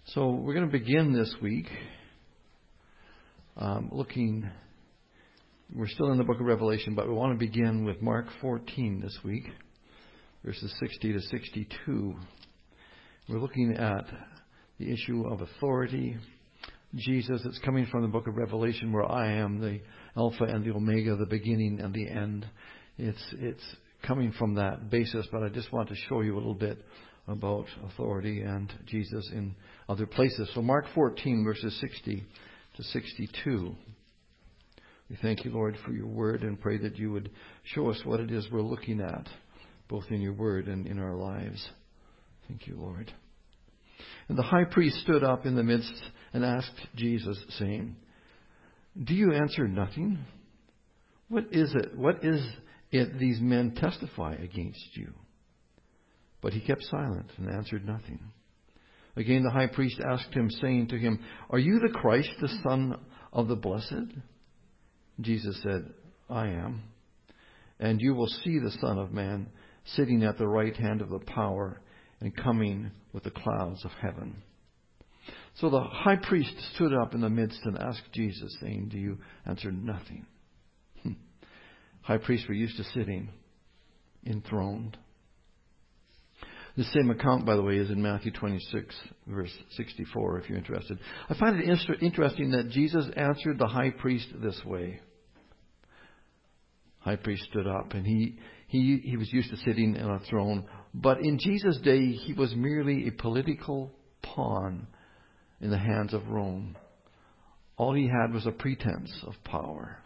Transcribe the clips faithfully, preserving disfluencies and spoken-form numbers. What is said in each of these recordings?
So we're going to begin this week um, looking, we're still in the book of Revelation, but we want to begin with Mark fourteen this week, verses sixty to sixty-two. We're looking at the issue of authority. Jesus, it's coming from the book of Revelation, where I am the Alpha and the Omega, the beginning and the end. It's, it's coming from that basis, but I just want to show you a little bit about authority and Jesus in other places. So Mark fourteen, verses sixty to sixty-two. We thank you, Lord, for your word and pray that you would show us what it is we're looking at, both in your word and in our lives. Thank you, Lord. And the high priest stood up in the midst and asked Jesus, saying, "Do you answer nothing? What is it? What is it these men testify against you?" But he kept silent and answered nothing. Again the high priest asked him, saying to him, "Are you the Christ, the Son of the Blessed?" Jesus said, "I am. And you will see the Son of Man sitting at the right hand of the power and coming with the clouds of heaven." So the high priest stood up in the midst and asked Jesus, saying, "Do you answer nothing?" High priests were used to sitting enthroned. The same account, by the way, is in Matthew twenty-six, verse sixty-four, if you're interested. I find it inter- interesting that Jesus answered the high priest this way. High priest stood up, and he, he, he was used to sitting on a throne. But in Jesus' day, he was merely a political pawn in the hands of Rome. All he had was a pretense of power.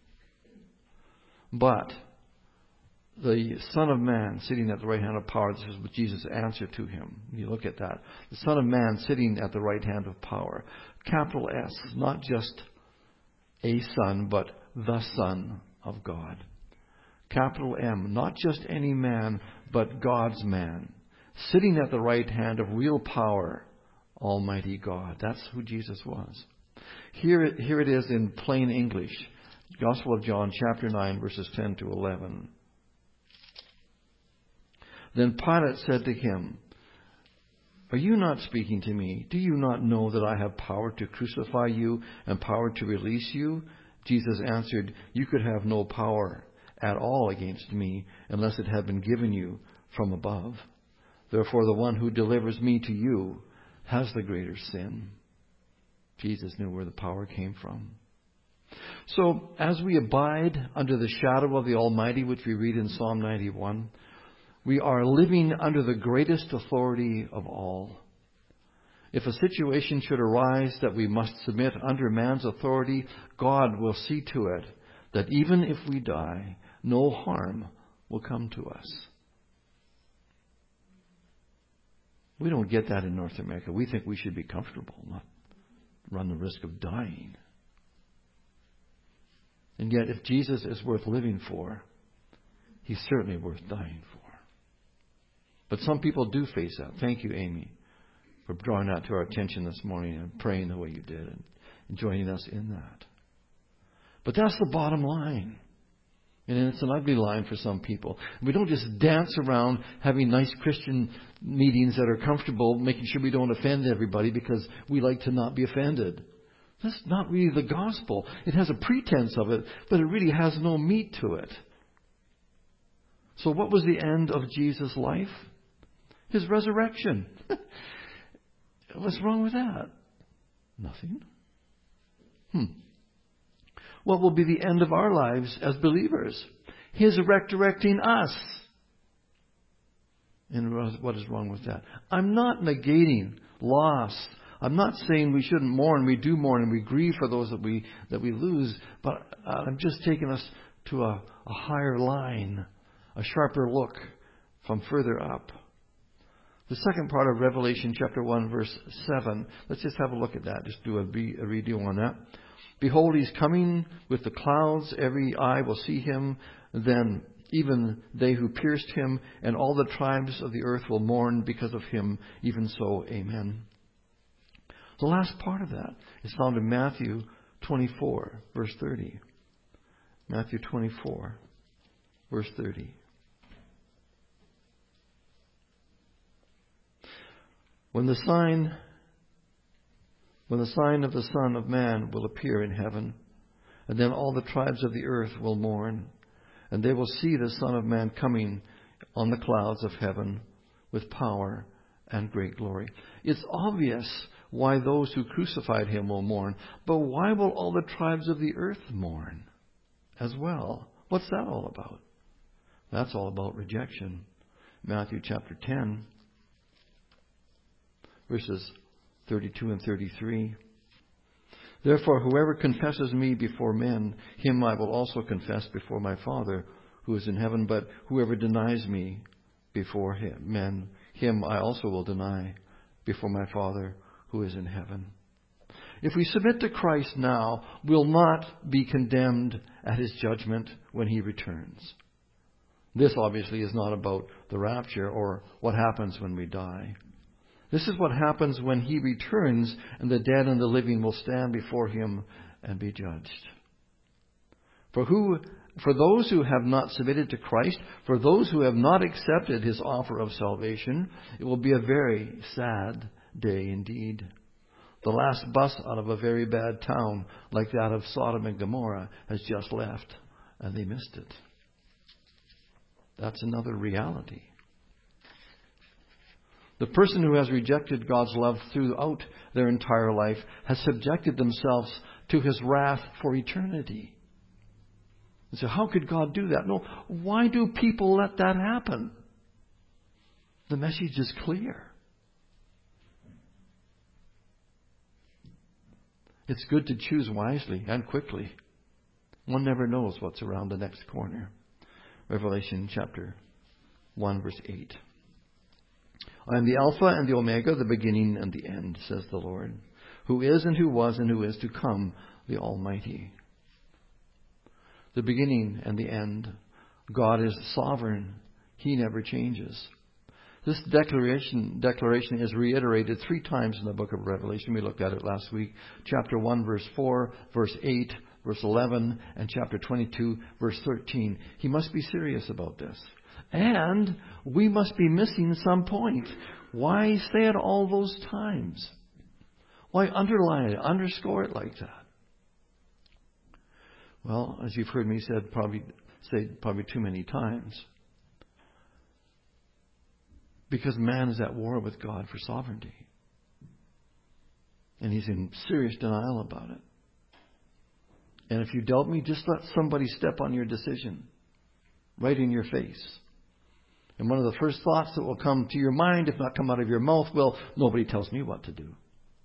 But the Son of Man sitting at the right hand of power, this is what Jesus answered to him. You look at that. The Son of Man sitting at the right hand of power. Capital S, not just a son, but the Son of God. Capital M, not just any man, but God's man. Sitting at the right hand of real power, Almighty God. That's who Jesus was. Here, here it is in plain English. Gospel of John, chapter nine, verses ten to eleven. Then Pilate said to him, "Are you not speaking to me? Do you not know that I have power to crucify you and power to release you?" Jesus answered, "You could have no power at all against me unless it had been given you from above. Therefore the one who delivers me to you has the greater sin." Jesus knew where the power came from. So as we abide under the shadow of the Almighty, which we read in Psalm ninety-one, we are living under the greatest authority of all. If a situation should arise that we must submit under man's authority, God will see to it that even if we die, no harm will come to us. We don't get that in North America. We think we should be comfortable, not run the risk of dying. And yet, if Jesus is worth living for, he's certainly worth dying for. But some people do face that. Thank you, Amy, for drawing that to our attention this morning and praying the way you did and joining us in that. But that's the bottom line. And it's an ugly line for some people. We don't just dance around having nice Christian meetings that are comfortable, making sure we don't offend everybody because we like to not be offended. That's not really the gospel. It has a pretense of it, but it really has no meat to it. So what was the end of Jesus' life? His resurrection. What's wrong with that? Nothing. Hmm. What will be the end of our lives as believers? His resurrecting us. And what is wrong with that? I'm not negating loss. I'm not saying we shouldn't mourn. We do mourn and we grieve for those that we that we lose. But I'm just taking us to a, a higher line, a sharper look from further up. The second part of Revelation chapter one, verse seven. Let's just have a look at that. Just do a, re- a review on that. "Behold, he's coming with the clouds. Every eye will see him. Then even they who pierced him, and all the tribes of the earth will mourn because of him. Even so, amen." The last part of that is found in Matthew twenty-four, verse thirty. Matthew twenty-four, verse thirty. "When the sign when the sign of the Son of Man will appear in heaven. And then all the tribes of the earth will mourn, and they will see the Son of Man coming on the clouds of heaven with power and great glory. It's obvious why those who crucified him will mourn, but why will all the tribes of the earth mourn as well? What's that all about? That's all about rejection. Matthew chapter ten, verses thirty-two and thirty-three. Therefore, whoever confesses me before men, him I will also confess before my Father who is in heaven. But whoever denies me before him, men, him I also will deny before my Father who is in heaven. If we submit to Christ now, we'll not be condemned at his judgment when he returns. This obviously is not about the rapture or what happens when we die. This is what happens when he returns and the dead and the living will stand before him and be judged. For who, for those who have not submitted to Christ, for those who have not accepted his offer of salvation, it will be a very sad day indeed. The last bus out of a very bad town like that of Sodom and Gomorrah has just left, and they missed it. That's another reality. The person who has rejected God's love throughout their entire life has subjected themselves to his wrath for eternity. And so how could God do that? No, why do people let that happen? The message is clear. It's good to choose wisely and quickly. One never knows what's around the next corner. Revelation chapter one, verse eight. I am the Alpha and the Omega, the beginning and the end, says the Lord, who is and who was and who is to come, the Almighty. The beginning and the end. God is sovereign. He never changes. This declaration declaration is reiterated three times in the book of Revelation. We looked at it last week. Chapter one, verse four, verse eight, verse eleven, and chapter twenty-two, verse thirteen. He must be serious about this. And we must be missing some point. Why say it all those times? Why underline it, underscore it like that? Well, as you've heard me said, probably say probably too many times. Because man is at war with God for sovereignty. And he's in serious denial about it. And if you doubt me, just let somebody step on your decision. Right in your face. And one of the first thoughts that will come to your mind, if not come out of your mouth, will, nobody tells me what to do.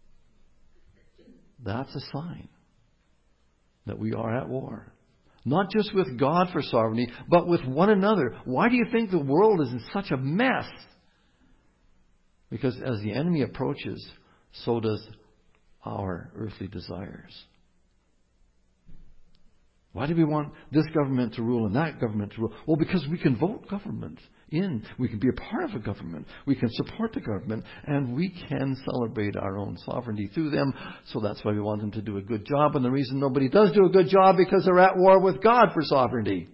That's a sign that we are at war. Not just with God for sovereignty, but with one another. Why do you think the world is in such a mess? Because as the enemy approaches, so does our earthly desires. Why do we want this government to rule and that government to rule? Well, because we can vote government in. We can be a part of a government. We can support the government. And we can celebrate our own sovereignty through them. So that's why we want them to do a good job. And the reason nobody does do a good job, because they're at war with God for sovereignty.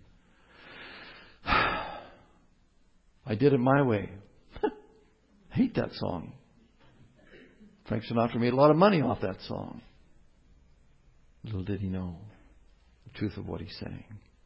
I did it my way. I hate that song. Frank Sinatra made a lot of money off that song. Little did he know the truth of what he sang.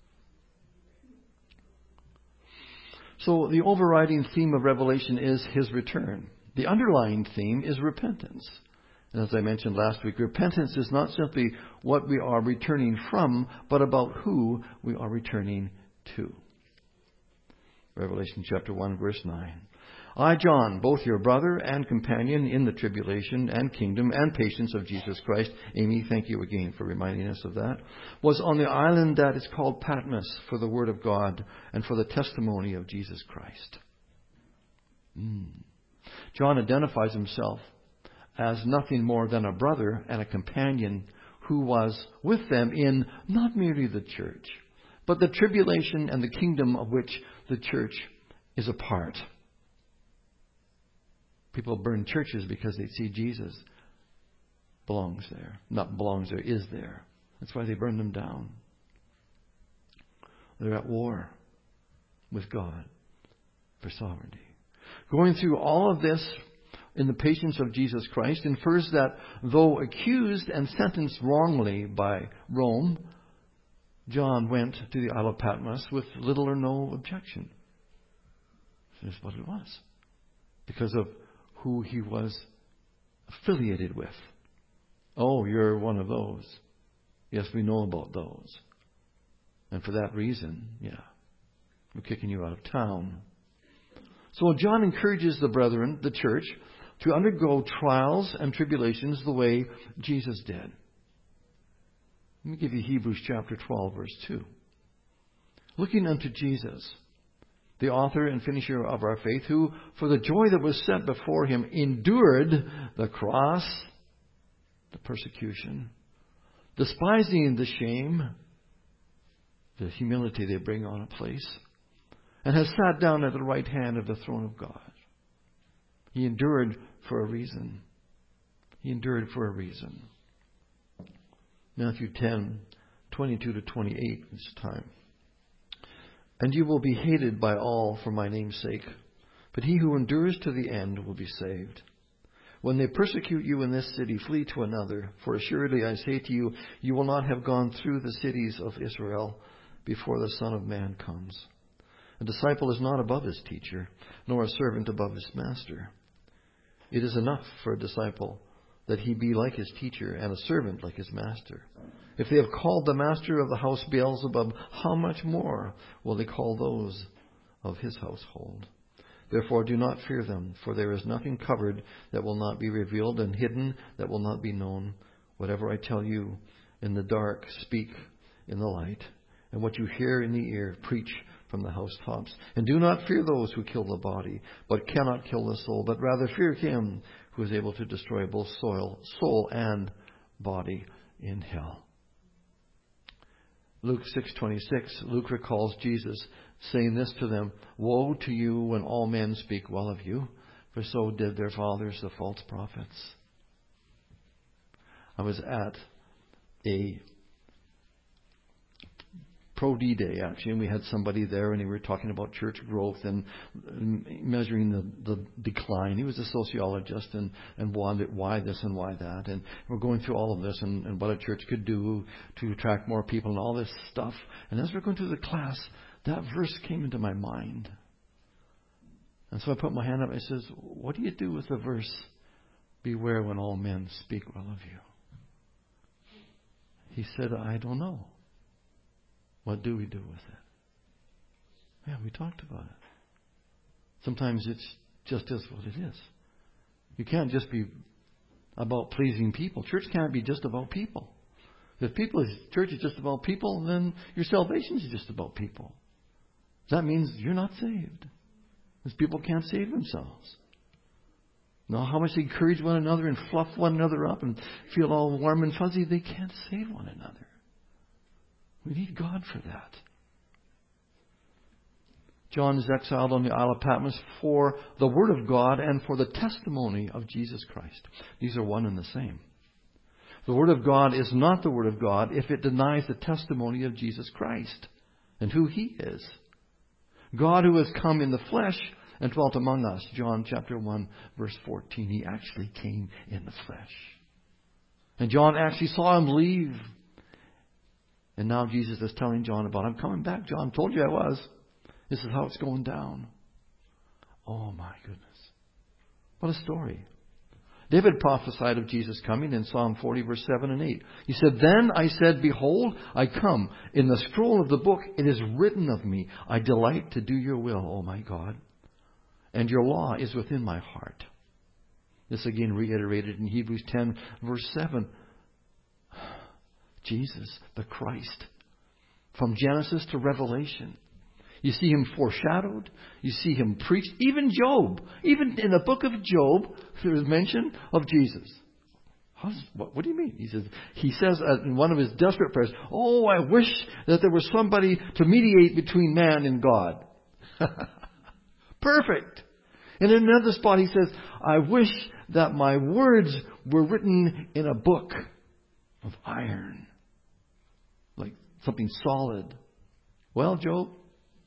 So the overriding theme of Revelation is his return. The underlying theme is repentance. And as I mentioned last week, repentance is not simply what we are returning from, but about who we are returning to. Revelation chapter one, verse nine. I, John, both your brother and companion in the tribulation and kingdom and patience of Jesus Christ, Amy, thank you again for reminding us of that, was on the island that is called Patmos for the word of God and for the testimony of Jesus Christ. Mm. John identifies himself as nothing more than a brother and a companion who was with them in not merely the church, but the tribulation and the kingdom of which the church is a part. People burn churches because they see Jesus belongs there. Not belongs there, is there. That's why they burn them down. They're at war with God for sovereignty. Going through all of this in the patience of Jesus Christ infers that though accused and sentenced wrongly by Rome, John went to the Isle of Patmos with little or no objection. That's what it was. Because of who he was affiliated with. Oh, you're one of those. Yes, we know about those. And for that reason, yeah, we're kicking you out of town. So John encourages the brethren, the church, to undergo trials and tribulations the way Jesus did. Let me give you Hebrews chapter twelve, verse two. Looking unto Jesus, the author and finisher of our faith, who, for the joy that was set before him, endured the cross, the persecution, despising the shame, the humility they bring on a place, and has sat down at the right hand of the throne of God. He endured for a reason. He endured for a reason. Matthew ten, twenty-two to twenty-eight this time. And you will be hated by all for my name's sake, but he who endures to the end will be saved. When they persecute you in this city, flee to another. For assuredly I say to you, you will not have gone through the cities of Israel before the Son of Man comes. A disciple is not above his teacher, nor a servant above his master. It is enough for a disciple that he be like his teacher, and a servant like his master. If they have called the master of the house Beelzebub, how much more will they call those of his household? Therefore do not fear them, for there is nothing covered that will not be revealed, and hidden that will not be known. Whatever I tell you in the dark, speak in the light, and what you hear in the ear, preach from the housetops. And do not fear those who kill the body, but cannot kill the soul, but rather fear him who is able to destroy both soul, soul and body in hell. Luke six twenty-six, Luke recalls Jesus saying this to them, Woe to you when all men speak well of you, for so did their fathers, the false prophets. I was at a Pro D Day, actually, and we had somebody there, and they were talking about church growth and measuring the, the decline. He was a sociologist and, and wanted why this and why that. And we're going through all of this and, and what a church could do to attract more people and all this stuff. And as we're going through the class, that verse came into my mind. And so I put my hand up and I says, what do you do with the verse, beware when all men speak well of you? He said, I don't know. What do we do with it? Yeah, we talked about it. Sometimes it's just is what it is. You can't just be about pleasing people. Church can't be just about people. If people is, church is just about people, then your salvation is just about people. That means you're not saved. Because people can't save themselves. No, how much they encourage one another and fluff one another up and feel all warm and fuzzy, they can't save one another. We need God for that. John is exiled on the Isle of Patmos for the Word of God and for the testimony of Jesus Christ. These are one and the same. The Word of God is not the Word of God if it denies the testimony of Jesus Christ and who He is. God who has come in the flesh and dwelt among us. John chapter one, verse fourteen. He actually came in the flesh. And John actually saw Him leave. And now Jesus is telling John about, I'm coming back, John. Told you I was. This is how it's going down. Oh my goodness. What a story. David prophesied of Jesus coming in Psalm forty, verse seven and eight. He said, Then I said, Behold, I come. In the scroll of the book it is written of me, I delight to do your will, O my God. And your law is within my heart. This again reiterated in Hebrews ten, verse seven. Jesus, the Christ. From Genesis to Revelation. You see Him foreshadowed. You see Him preached. Even Job. Even in the book of Job, there is mention of Jesus. How's, what, what do you mean? He says, he says in one of his desperate prayers, Oh, I wish that there was somebody to mediate between man and God. Perfect. And in another spot he says, I wish that my words were written in a book of iron. Like something solid. Well, Job,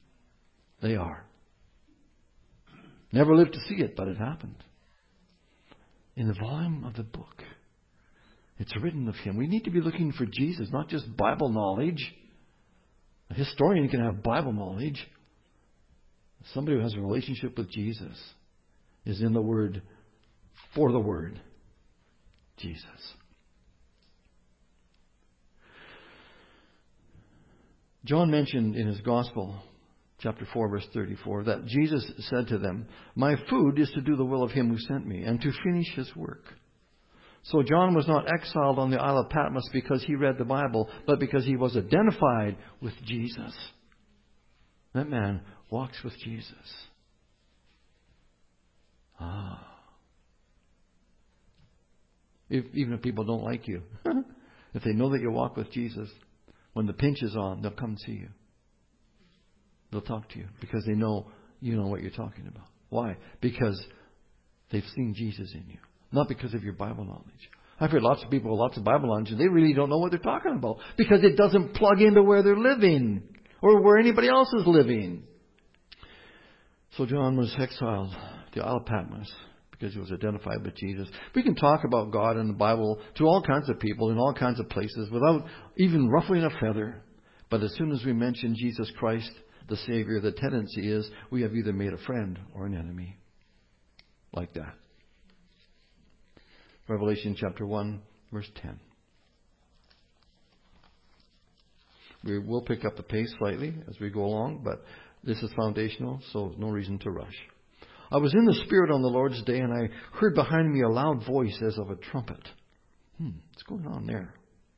they are. Never lived to see it, but it happened. in the volume of the book, it's written of Him. We need to be looking for Jesus, not just Bible knowledge. A historian can have Bible knowledge. Somebody who has a relationship with Jesus is in the Word, for the Word, Jesus. John mentioned in his Gospel, chapter four, verse thirty-four, that Jesus said to them, "My food is to do the will of Him who sent me, and to finish His work." So John was not exiled on the Isle of Patmos because he read the Bible, but because he was identified with Jesus. That man walks with Jesus. Ah. If, even if people don't like you, if they know that you walk with Jesus, when the pinch is on, they'll come and see you. They'll talk to you because they know you know what you're talking about. Why? Because they've seen Jesus in you. Not because of your Bible knowledge. I've heard lots of people with lots of Bible knowledge and they really don't know what they're talking about because it doesn't plug into where they're living or where anybody else is living. So John was exiled to the Isle of Patmos because he was identified with Jesus. We can talk about God and the Bible to all kinds of people in all kinds of places without even ruffling a feather. But as soon as we mention Jesus Christ, the Savior, the tendency is we have either made a friend or an enemy. Like that. Revelation chapter one, verse ten. We will pick up the pace slightly as we go along, but this is foundational, so no reason to rush. I was in the Spirit on the Lord's day, and I heard behind me a loud voice as of a trumpet. Hmm, what's going on there?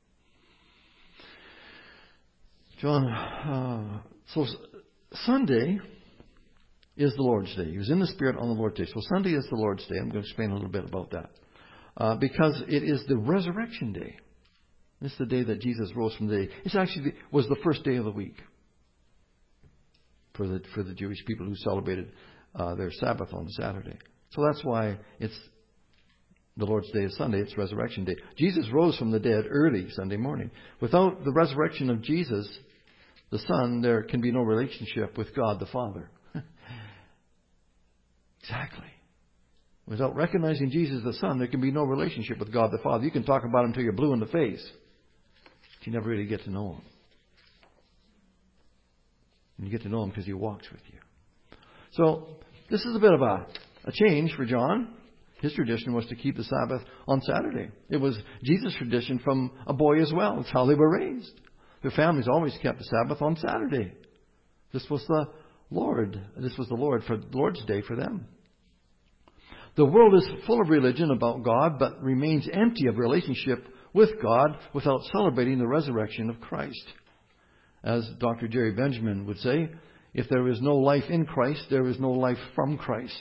John, uh, so Sunday is the Lord's day. He was in the Spirit on the Lord's day. So Sunday is the Lord's day. I'm going to explain a little bit about that. Uh, because it is the resurrection day. It's the day that Jesus rose from the day. It's actually the, was the first day of the week for the for the Jewish people who celebrated uh, their Sabbath on Saturday. So that's why it's the Lord's Day is Sunday. It's Resurrection Day. Jesus rose from the dead early Sunday morning. Without the resurrection of Jesus, the Son, there can be no relationship with God the Father. Exactly. Without recognizing Jesus the Son, there can be no relationship with God the Father. You can talk about Him until you're blue in the face, but you never really get to know Him. And you get to know Him because He walks with you. So, this is a bit of a, a change for John. His tradition was to keep the Sabbath on Saturday. It was Jesus' tradition from a boy as well. It's how they were raised. Their families always kept the Sabbath on Saturday. This was the Lord. This was the Lord for Lord's Day for them. The world is full of religion about God, but remains empty of relationship with God without celebrating the resurrection of Christ. As Doctor Jerry Benjamin would say, if there is no life in Christ, there is no life from Christ.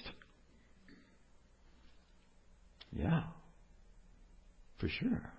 Yeah, for sure.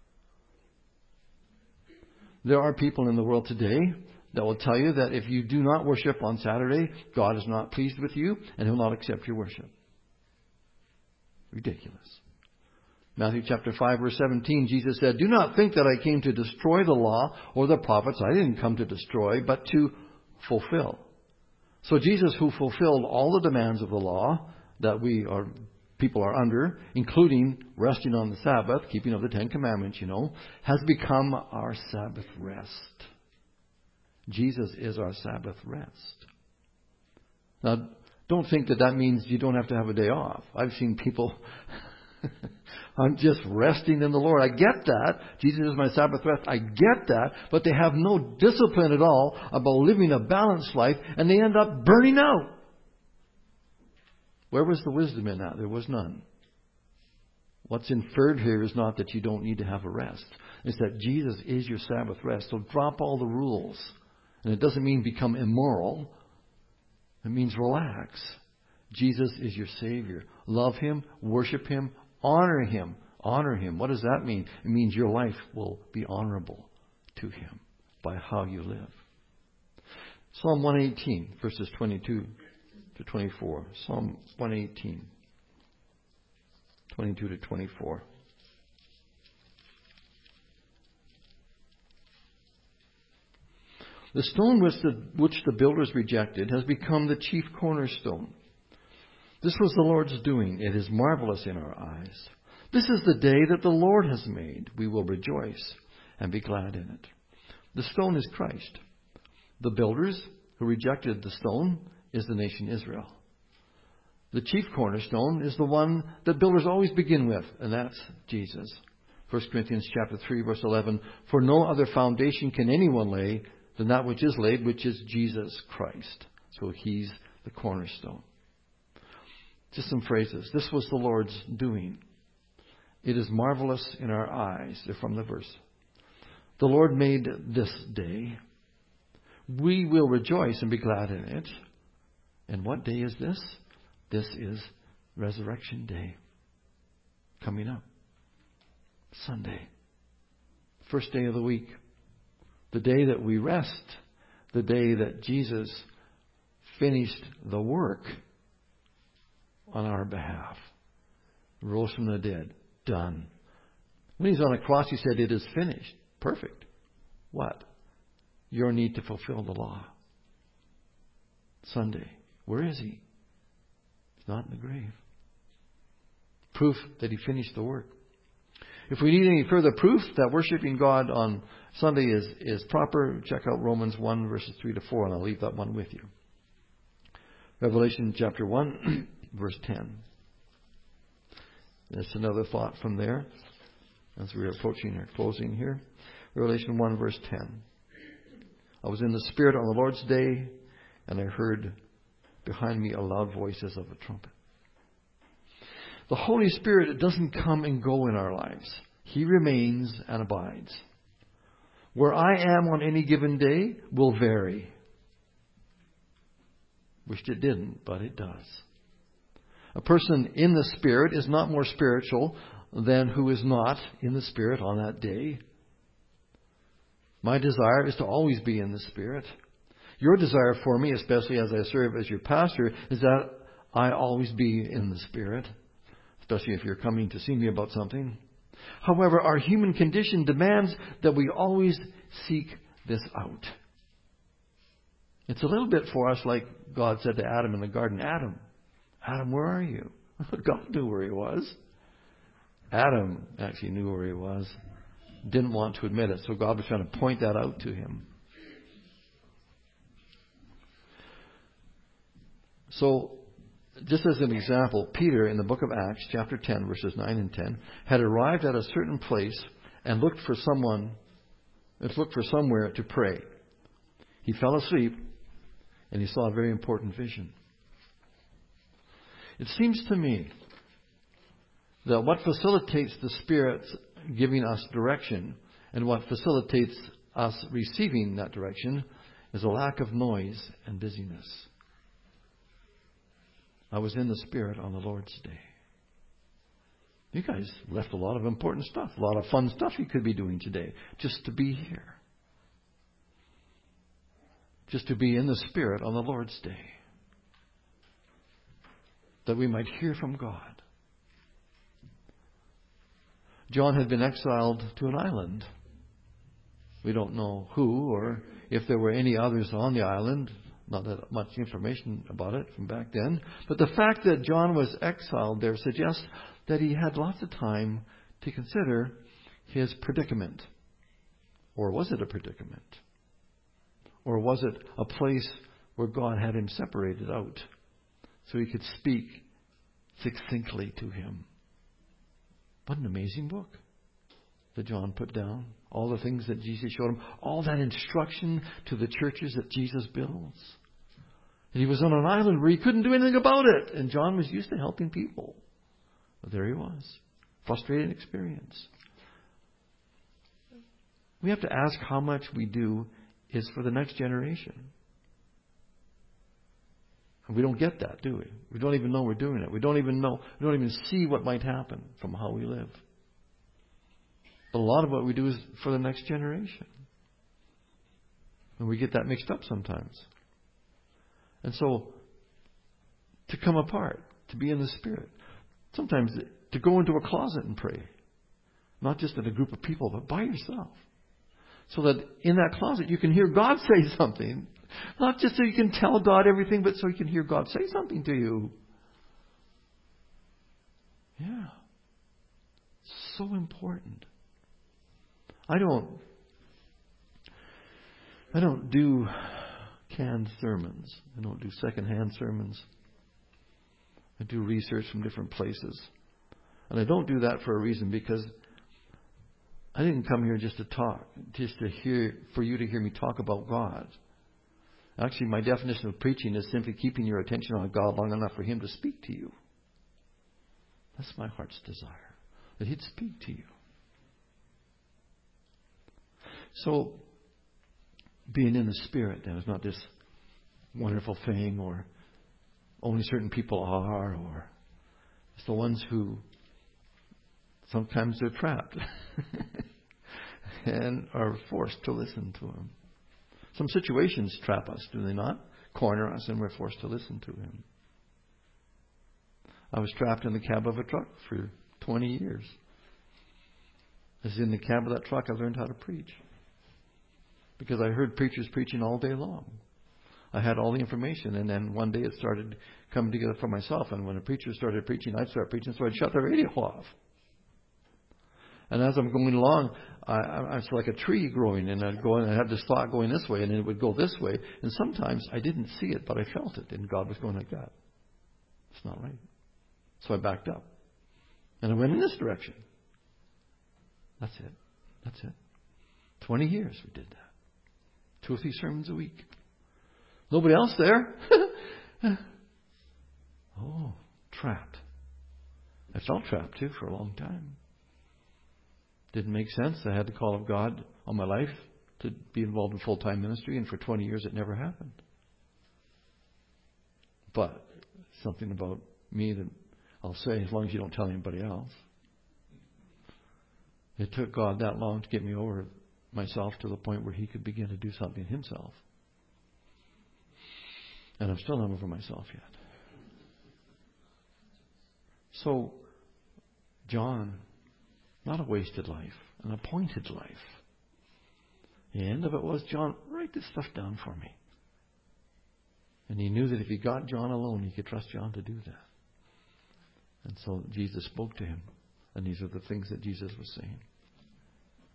There are people in the world today that will tell you that if you do not worship on Saturday, God is not pleased with you and He'll not accept your worship. Ridiculous. Matthew chapter five, verse seventeen, Jesus said, "Do not think that I came to destroy the law or the prophets. I didn't come to destroy, but to fulfill." So Jesus, who fulfilled all the demands of the law that we are people are under, including resting on the Sabbath, keeping of the Ten Commandments, you know, has become our Sabbath rest. Jesus is our Sabbath rest. Now, don't think that that means you don't have to have a day off. I've seen people, I'm just resting in the Lord. I get that. Jesus is my Sabbath rest. I get that. But they have no discipline at all about living a balanced life, and they end up burning out. Where was the wisdom in that? There was none. What's inferred here is not that you don't need to have a rest. It's that Jesus is your Sabbath rest. So drop all the rules. And it doesn't mean become immoral. It means relax. Jesus is your Savior. Love Him, worship Him, honor Him. Honor Him. What does that mean? It means your life will be honorable to Him by how you live. Psalm one eighteen, verses twenty-two to twenty-four. Psalm one eighteen, twenty-two to twenty-four. The stone which the, which the builders rejected has become the chief cornerstone. This was the Lord's doing. It is marvelous in our eyes. This is the day that the Lord has made. We will rejoice and be glad in it. The stone is Christ. The builders who rejected the stone is the nation Israel. The chief cornerstone is the one that builders always begin with, and that's Jesus. First Corinthians chapter three, verse eleven, for no other foundation can anyone lay than that which is laid, which is Jesus Christ. So He's the cornerstone. Just some phrases. This was the Lord's doing. It is marvelous in our eyes. They're from the verse. The Lord made this day. We will rejoice and be glad in it. And what day is this? This is Resurrection Day. Coming up. Sunday. First day of the week. The day that we rest. The day that Jesus finished the work on our behalf. Rose from the dead. Done. When He's on the cross, He said, it is finished. Perfect. What? Your need to fulfill the law. Sunday. Where is He? He's not in the grave. Proof that He finished the work. If we need any further proof that worshiping God on Sunday is, is proper, check out Romans one, verses three to four, and I'll leave that one with you. Revelation chapter one, verse ten. That's another thought from there as we're approaching our closing here. Revelation one, verse ten. I was in the Spirit on the Lord's day, and I heard behind me a loud voice as of a trumpet. The Holy Spirit doesn't come and go in our lives. He remains and abides. Where I am on any given day will vary. Wished it didn't, but it does. A person in the Spirit is not more spiritual than who is not in the Spirit on that day. My desire is to always be in the Spirit. Your desire for me, especially as I serve as your pastor, is that I always be in the Spirit, especially if you're coming to see me about something. However, our human condition demands that we always seek this out. It's a little bit for us like God said to Adam in the garden, Adam, Adam, where are you? God knew where he was. Adam actually knew where he was. Didn't want to admit it, so God was trying to point that out to him. So, just as an example, Peter in the book of Acts, chapter ten, verses nine and ten, had arrived at a certain place and looked for someone, looked for somewhere to pray. He fell asleep and he saw a very important vision. It seems to me that what facilitates the Spirit giving us direction and what facilitates us receiving that direction is a lack of noise and busyness. I was in the Spirit on the Lord's day. You guys left a lot of important stuff, a lot of fun stuff you could be doing today, just to be here. Just to be in the Spirit on the Lord's day. That we might hear from God. John had been exiled to an island. We don't know who or if there were any others on the island. Not that much information about it from back then. But the fact that John was exiled there suggests that he had lots of time to consider his predicament. Or was it a predicament? Or was it a place where God had him separated out so he could speak succinctly to him? What an amazing book that John put down. All the things that Jesus showed him. All that instruction to the churches that Jesus builds. And he was on an island where he couldn't do anything about it. And John was used to helping people. But there he was. Frustrating experience. We have to ask how much we do is for the next generation. And we don't get that, do we? We don't even know we're doing it. We don't even know, we don't even see what might happen from how we live. But a lot of what we do is for the next generation. And we get that mixed up sometimes. And so, to come apart, to be in the Spirit. Sometimes to go into a closet and pray. Not just in a group of people, but by yourself. So that in that closet you can hear God say something. Not just so you can tell God everything, but so you can hear God say something to you. Yeah. So important. I don't I don't do canned sermons. I don't do secondhand sermons. I do research from different places. And I don't do that for a reason, because I didn't come here just to talk, just to hear, for you to hear me talk about God. Actually, my definition of preaching is simply keeping your attention on God long enough for Him to speak to you. That's my heart's desire, that He'd speak to you. So, being in the Spirit then is not this wonderful thing, or only certain people are, or it's the ones who sometimes they're trapped and are forced to listen to Him. Some situations trap us, do they not? Corner us, and we're forced to listen to Him. I was trapped in the cab of a truck for twenty years. As in the cab of that truck, I learned how to preach. Because I heard preachers preaching all day long. I had all the information, and then one day it started coming together for myself. And when a preacher started preaching, I'd start preaching, so I'd shut the radio off. And as I'm going along, I, I was like a tree growing, and I'd go and I'd have this thought going this way, and then it would go this way. And sometimes I didn't see it, but I felt it, and God was going like that. It's not right. So I backed up, and I went in this direction. That's it. That's it. Twenty years we did that. Two or three sermons a week. Nobody else there. Oh, trapped. I felt trapped too for a long time. Didn't make sense. I had the call of God on my life to be involved in full-time ministry, and for twenty years it never happened. But something about me that I'll say, as long as you don't tell anybody else. It took God that long to get me over myself to the point where He could begin to do something Himself. And I'm still not over myself yet. So, John, not a wasted life, an appointed life. The end of it was, John, write this stuff down for me. And he knew that if he got John alone, he could trust John to do that. And so Jesus spoke to him. And these are the things that Jesus was saying.